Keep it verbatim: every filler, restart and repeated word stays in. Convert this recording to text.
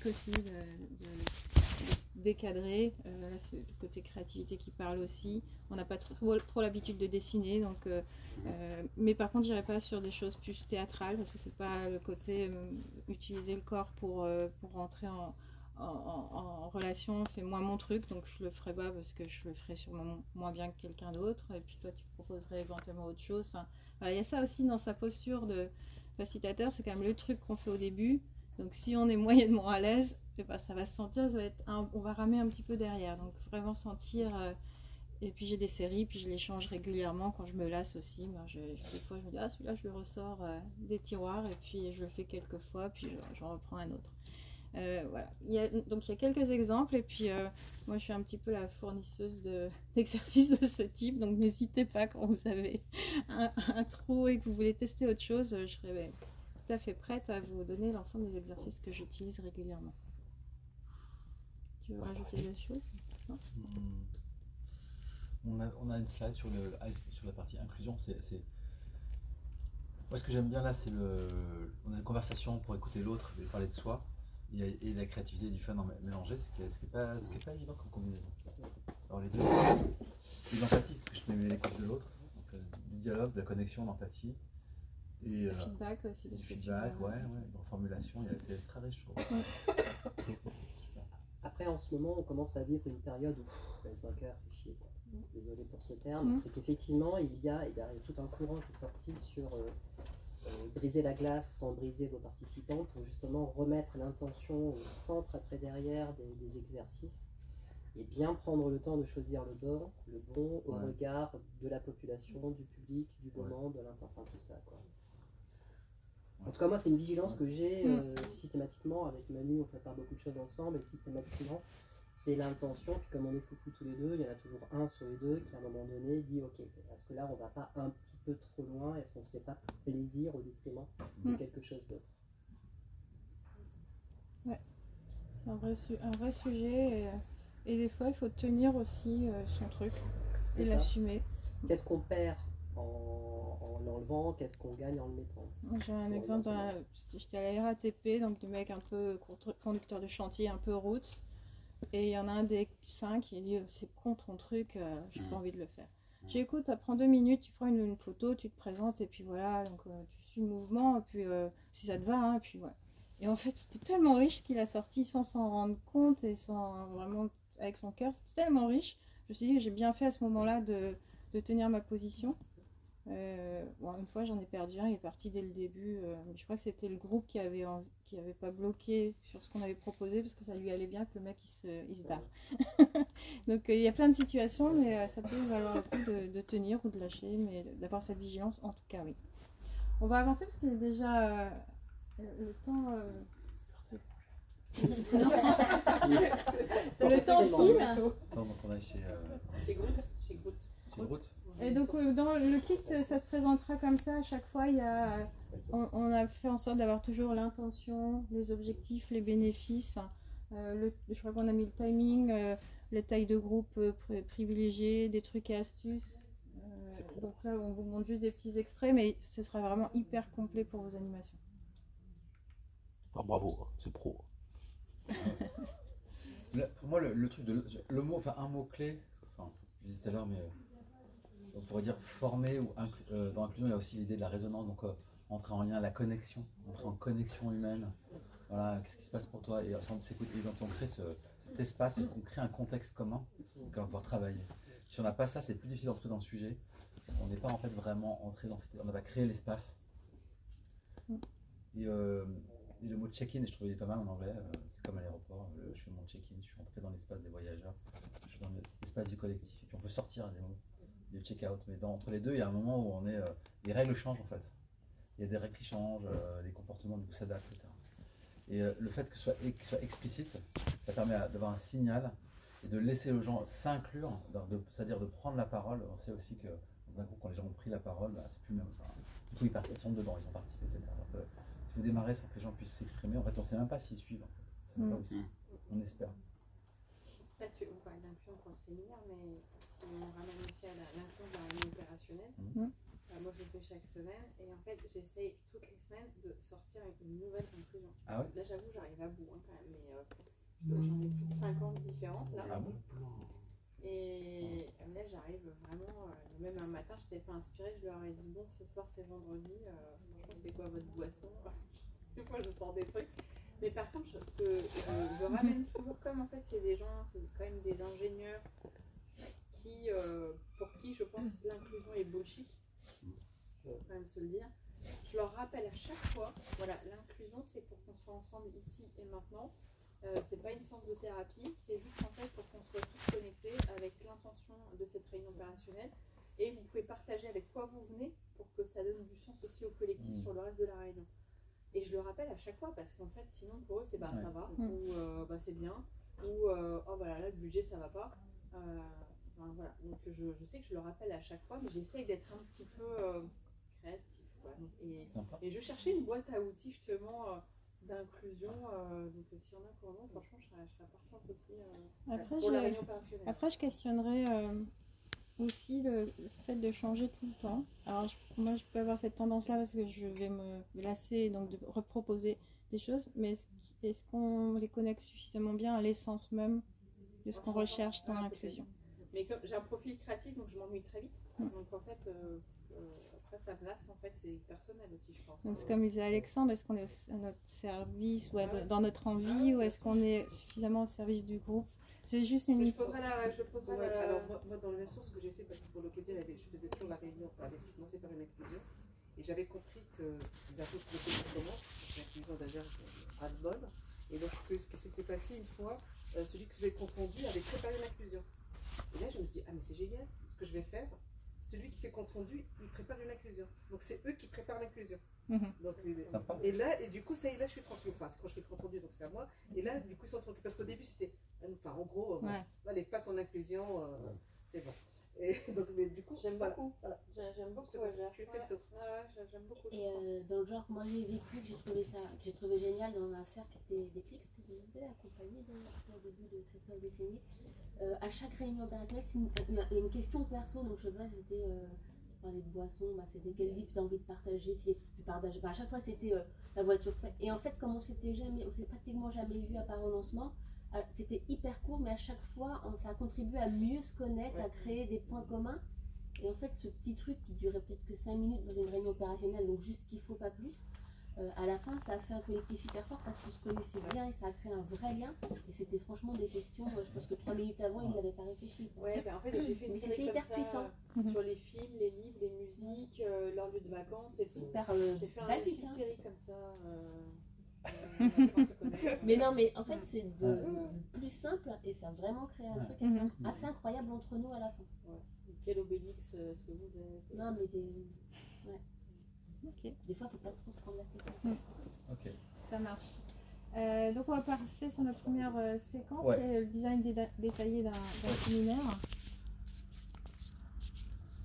pratique aussi de, de, de se décadrer. Euh, là, c'est le côté créativité qui parle aussi. On n'a pas trop, trop l'habitude de dessiner, donc, euh, euh, mais par contre, j'irai pas sur des choses plus théâtrales parce que c'est pas le côté euh, utiliser le corps pour, euh, pour rentrer en, en, en, en relation, c'est moins mon truc, donc je le ferai pas parce que je le ferai sûrement moins bien que quelqu'un d'autre. Et puis toi, tu proposerais éventuellement autre chose. Enfin, voilà, il y a ça aussi dans sa posture de facilitateur, c'est quand même le truc qu'on fait au début. Donc si on est moyennement à l'aise, eh ben, ça va se sentir, ça va être un, on va ramer un petit peu derrière. Donc vraiment sentir. Euh, et puis j'ai des séries, puis je les change régulièrement quand je me lasse aussi. Ben, je, des fois je me dis ah celui-là je le ressors euh, des tiroirs et puis je le fais quelques fois, puis je, j'en reprends un autre. Euh, voilà. Il y a, donc il y a quelques exemples et puis euh, moi je suis un petit peu la fournisseuse de, d'exercices de ce type, donc n'hésitez pas quand vous avez un, un trou et que vous voulez tester autre chose, je serai ouais, tout à fait prête à vous donner l'ensemble des exercices que j'utilise régulièrement. Tu veux rajouter des choses? Non hmm. on, a, on a une slide sur, le, sur la partie inclusion. C'est, c'est... Moi ce que j'aime bien là, c'est le, on a une conversation pour écouter l'autre et parler de soi. Et la créativité et du fun en mélanger, ce qui n'est pas, pas évident comme combinaison. Alors les deux, et l'empathie, que je mets l'écoute de l'autre, donc euh, du dialogue, de la connexion, l'empathie. Et le euh, feedback aussi. Le feedback, ouais, ouais, dans la formulation, c'est très riche, je trouve. Après, en ce moment, on commence à vivre une période où Pacemaker fait chier. Désolé pour ce terme, mm. c'est qu'effectivement, il y a, il y a tout un courant qui est sorti sur euh, euh, briser la glace sans briser vos participants pour justement remettre l'intention au centre après derrière des, des exercices et bien prendre le temps de choisir le bon, le bon au ouais. regard de la population, du public, du moment, ouais. de l'intention, tout ça, quoi. En tout cas, moi, c'est une vigilance que j'ai euh, systématiquement avec Manu. On prépare beaucoup de choses ensemble et systématiquement, c'est l'intention. Puis, comme on est foufou tous les deux, il y en a toujours un sur les deux qui, à un moment donné, dit ok, est-ce que là, on va pas un petit peu trop loin? Est-ce qu'on se fait pas plaisir au détriment de mm. quelque chose d'autre? Ouais, c'est un vrai, un vrai sujet. Et, et des fois, il faut tenir aussi euh, son truc et l'assumer. Qu'est-ce qu'on perd en, en l'enlevant, qu'est-ce qu'on gagne en le mettant? J'ai un exemple, dans j'étais à la R A T P, donc du mec un peu conducteur de chantier, un peu route, et il y en a un des cinq qui dit c'est con ton truc, euh, j'ai mmh. pas envie de le faire. Mmh. J'ai dit écoute, ça prend deux minutes, tu prends une, une photo, tu te présentes, et puis voilà, donc euh, tu suis le mouvement, et puis euh, si ça te va, hein, et puis voilà. Et en fait, c'était tellement riche qu'il a sorti sans s'en rendre compte et sans vraiment avec son cœur, c'était tellement riche. Je me suis dit j'ai bien fait à ce moment-là de, de tenir ma position. Euh, bon, une fois j'en ai perdu un, il est parti dès le début, euh, mais je crois que c'était le groupe qui avait, en, qui avait pas bloqué sur ce qu'on avait proposé parce que ça lui allait bien que le mec il se, il se barre. Donc euh, il y a plein de situations, mais euh, ça peut valoir le coup de, de tenir ou de lâcher, mais d'avoir cette vigilance, en tout cas oui. On va avancer parce qu'il est déjà euh, le temps. Euh... le temps file. Donc on est chez euh... chez Groot. Chez Groot. Chez Groot. Et donc euh, dans le kit, ça se présentera comme ça à chaque fois. Il y a, on, on a fait en sorte d'avoir toujours l'intention, les objectifs, les bénéfices. Euh, le, je crois qu'on a mis le timing, euh, les tailles de groupe euh, privilégiées, des trucs et astuces. Euh, donc là, on vous montre juste des petits extraits, mais ce sera vraiment hyper complet pour vos animations. Ah, bravo, c'est pro. Là, pour moi, le, le truc de le mot, enfin un mot clé. Enfin, je disais tout à l'heure, mais on pourrait dire former ou inclu, euh, dans l'inclusion, il y a aussi l'idée de la résonance, donc euh, entrer en lien, la connexion, entrer en connexion humaine. Voilà, qu'est-ce qui se passe pour toi? Et ensemble, c'est cool. Et quand on crée ce, cet espace, on crée un contexte commun, donc on va pouvoir travailler. Si on n'a pas ça, c'est plus difficile d'entrer dans le sujet, parce qu'on n'est pas en fait vraiment entré dans cette. On n'a pas créé l'espace. Et, euh, et le mot check-in, je trouvais pas mal en anglais. Euh, c'est comme à l'aéroport. Euh, je fais mon check-in, je suis entré dans l'espace des voyageurs, je suis dans cet espace du collectif. Et puis on peut sortir des mots. Le check-out, mais dans, entre les deux, il y a un moment où on est, euh, les règles changent en fait. Il y a des règles qui changent, euh, les comportements du coup s'adaptent, et cetera. Et euh, le fait que ce soit, que ce soit explicite, ça permet d'avoir un signal et de laisser aux gens s'inclure, c'est-à-dire de prendre la parole. On sait aussi que dans un groupe, quand les gens ont pris la parole, bah, c'est plus le même. Enfin, du coup, ils, partent, ils sont dedans, ils ont participé, et cetera. Alors que, si vous démarrez sans que les gens puissent s'exprimer, en fait, on ne sait même pas s'ils suivent. En fait. C'est même pas aussi. On espère. Là, tu, on parle d'inclusion pour le séminaire, mais si on ramène aussi à l'inclusion dans la vie opérationnelle, mmh. euh, moi je le fais chaque semaine et en fait j'essaie toutes les semaines de sortir avec une nouvelle inclusion. Ah ouais? Là j'avoue j'arrive à bout hein, quand même, mais euh, J'en ai plus de cinquante différentes là. Ah bon? Et là, j'arrive vraiment, euh, même un matin, je n'étais pas inspirée, je leur ai dit, bon, ce soir c'est vendredi, euh, franchement, c'est quoi votre boisson? Des fois, je sors des trucs. Mais par contre, ce que je, je ramène toujours comme, en fait, c'est des gens, c'est quand même des ingénieurs qui, euh, pour qui, je pense, l'inclusion est bullshit. Il faut quand même se le dire. Je leur rappelle à chaque fois, voilà, l'inclusion, c'est pour qu'on soit ensemble ici et maintenant. Euh, c'est pas une séance de thérapie, c'est juste en fait pour qu'on soit tous connectés avec l'intention de cette réunion opérationnelle. Et vous pouvez partager avec quoi vous venez pour que ça donne du sens aussi au collectif mmh. sur le reste de la réunion. Et je le rappelle à chaque fois parce qu'en fait, sinon pour eux, c'est bah ouais. ça va, mmh. ou euh, bah c'est bien, ou euh, oh voilà, là le budget ça va pas. Euh, enfin, voilà. Donc je, je sais que je le rappelle à chaque fois, mais j'essaye d'être un petit peu euh, créatif. Quoi. Donc, et, et je cherchais une boîte à outils justement. Euh, d'inclusion, euh, donc si on a pour nous, franchement, je serais, je serais partante aussi euh, après, pour je, la réunion opérationnelle. Après, je questionnerais euh, aussi le, le fait de changer tout le temps. Alors, je, moi, je peux avoir cette tendance-là parce que je vais me lasser donc de reproposer des choses, mais est-ce, est-ce qu'on les connecte suffisamment bien à l'essence même de ce qu'on recherche dans l'inclusion? Mais comme j'ai un profil créatif, donc je m'ennuie très vite. Mmh. Donc en fait, euh, euh, après sa place, en fait, c'est personnel aussi, je pense. Donc c'est comme disait Alexandre, est-ce qu'on est à notre service ou à de, dans notre envie, ou est-ce qu'on est suffisamment au service du groupe? C'est juste une... Je poserai la... Je poserai ouais, la... Alors moi, moi, dans le même sens, ce que j'ai fait, parce que pour le codir, je faisais toujours la réunion, avec commencer par une inclusion, et j'avais compris que les infos que le codir commence, l'inclusion d'ailleurs, c'est ras-le-bol. Et donc ce, que, ce qui s'était passé une fois, euh, celui que vous avez compte-rendu avait préparé l'inclusion. Et là, je me suis dit, ah mais c'est génial, ce que je vais faire, celui qui fait compte-rendu, il prépare une inclusion. Donc c'est eux qui préparent l'inclusion. Mmh. Donc, et là, et du coup, ça y est, là, je suis tranquille. Enfin, c'est quand je fais compte-rendu, donc c'est à moi. Et là, du coup, ils sont tranquilles. Parce qu'au début, c'était, enfin, en gros, ouais. bon, allez, passe ton inclusion, euh, ouais. c'est bon. Et donc, mais du coup, j'aime voilà. beaucoup. Voilà. J'aime beaucoup. Ouais, tu fais le tour. Ouais, j'aime beaucoup. Et euh, dans le genre, moi, j'ai vécu, que j'ai trouvé ça, que j'ai trouvé génial dans un cercle des Clix, que vous avez accompagné au début de Christophe Décennie. Euh, à chaque réunion opérationnelle, c'est une, une, une question perso, donc je sais pas, c'était, euh, tu parlais de boisson, bah, c'était quel livre tu as envie de partager, si tu partages, bah, à chaque fois c'était euh, la voiture. Et en fait, comme on s'était jamais, on s'est pratiquement jamais vu à part au lancement, euh, c'était hyper court, mais à chaque fois, on, ça a contribué à mieux se connaître, ouais. à créer des points communs. Et en fait, ce petit truc qui durait peut-être que cinq minutes dans une réunion opérationnelle, donc juste qu'il faut pas plus, Euh, à la fin, ça a fait un collectif hyper fort parce qu'on se connaissait bien et ça a créé un vrai lien. Et c'était franchement des questions, euh, je pense que trois minutes avant, il n'avait pas réfléchi. Ouais, ben en fait, j'ai fait une mais série c'était hyper comme puissant. Ça, euh, sur les films, les livres, les musiques, euh, leur lieu de vacances et tout. Hyper euh, j'ai fait un, basique, une petite hein. série comme ça. Euh, euh, mais non, mais en fait, c'est de, de plus simple et ça a vraiment créé un truc assez, Mm-hmm. assez incroyable entre nous à la fin. Ouais. Quel Obélix euh, est-ce que vous êtes? Non, mais des. Ouais. Okay. Des fois, il ne faut pas trop se prendre la tête. Mm. Ok. Ça marche. Euh, donc on va passer sur notre première euh, séquence, ouais. qui est le design dé détaillé d'un séminaire.